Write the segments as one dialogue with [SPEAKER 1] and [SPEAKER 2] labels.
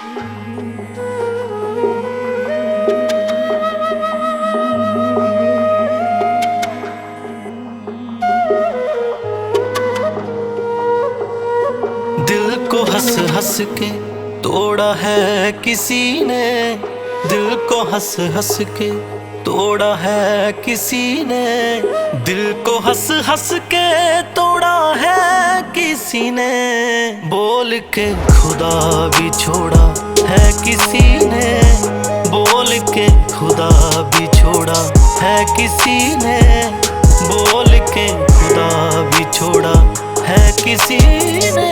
[SPEAKER 1] दिल को हंस हंस के तोड़ा है किसी ने, दिल को हंस हंस के तोड़ा है किसी ने, दिल को हंस हंस के तोड़ा है किसी ने, बोल के खुदा भी छोड़ा है किसी ने, बोल के खुदा भी छोड़ा है किसी ने, बोल के खुदा भी छोड़ा है किसी ने।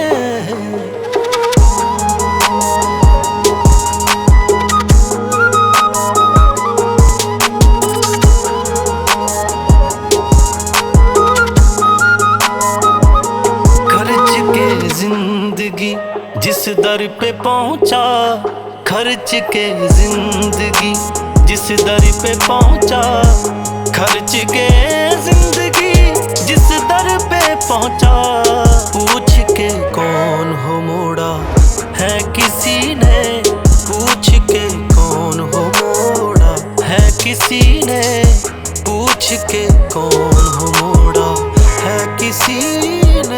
[SPEAKER 1] जिंदगी जिस दर पे पहुंचा, खर्च के जिंदगी जिस दर पे पहुंचा, खर्च के जिंदगी जिस दर पे पहुंचा, पूछ के कौन हो मोड़ा है किसी ने, पूछ के कौन हो मोड़ा है किसी ने, पूछ के कौन हो मोड़ा है किसी ने।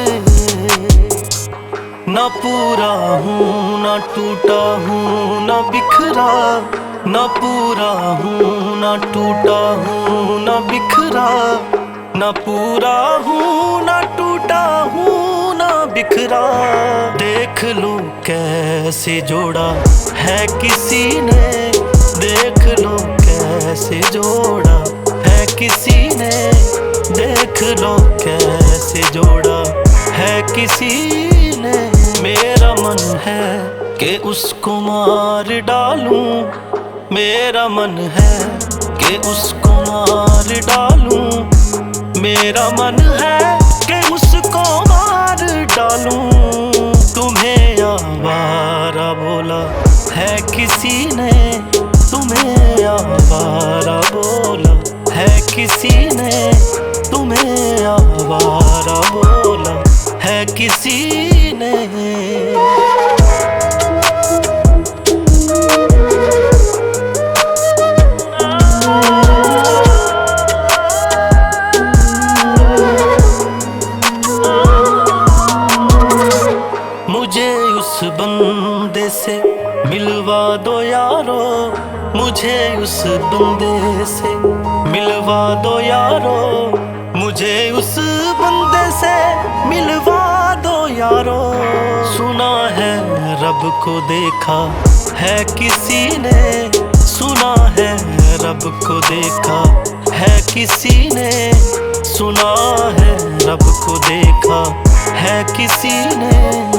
[SPEAKER 1] ना पूरा हूँ ना टूटा हूँ ना बिखरा, ना पूरा हूँ ना टूटा हूँ ना बिखरा, ना पूरा हूँ ना टूटा हूँ ना बिखरा, देख लो कैसे जोड़ा है किसी ने, देख लो कैसे जोड़ा है किसी ने, देख लो कैसे जोड़ा है किसी ने। मेरा मन है कि उसको मार डालूं, मेरा मन है कि उसको मार डालूं, मेरा मन है कि उसको मार डालूं। तुम्हें आवारा बोला है किसी ने, तुम्हें आवारा बोला है किसी ने, तुम्हें आवारा बोला है किसी ने। मुझे उस बंदे से मिलवा दो यारो, मुझे उस बंदे से मिलवा दो यारो, मुझे उस बंदे से मिलवा दो यारो। सुना है रब को देखा है किसी ने, सुना है रब को देखा है किसी ने, सुना है रब को देखा है किसी ने।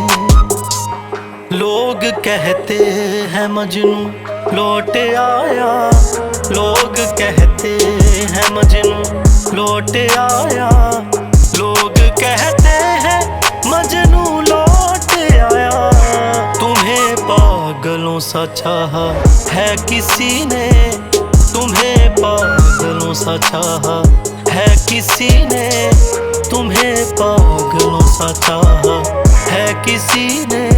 [SPEAKER 1] लोग कहते हैं मजनू लौट आया, लोग कहते हैं मजनू लौट आया, लोग कहते हैं मजनू लौट आया। तुम्हें पागलों सा चाहा है किसी ने, तुम्हें पागलों सा चाहा है किसी ने, तुम्हें पागलों सा चाहा है किसी ने।